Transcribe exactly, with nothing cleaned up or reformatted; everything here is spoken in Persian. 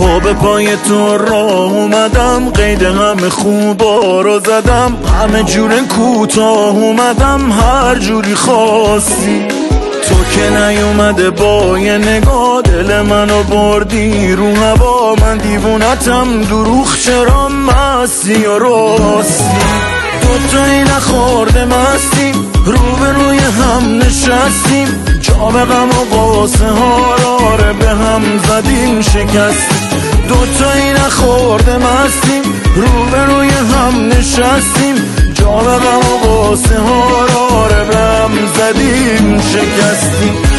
پا به پای تو راه اومدم، قید همه خوبا رو زدم، همه جور کوتاه اومدم، هر جوری خواستی. تو که نیومده با یه نگاه دل منو بردی رو هوا، من دیوونتم دروغ چرا مستی و راستی. دوتایی نخورده مستیم، رو به روی هم نشستیم، جام غم و قاسه ها را به هم زدیم شکستیم. دوتایی نخورده مستیم، رو به روی هم نشستیم، جام غم و قاسه ها را به هم زدیم شکستیم.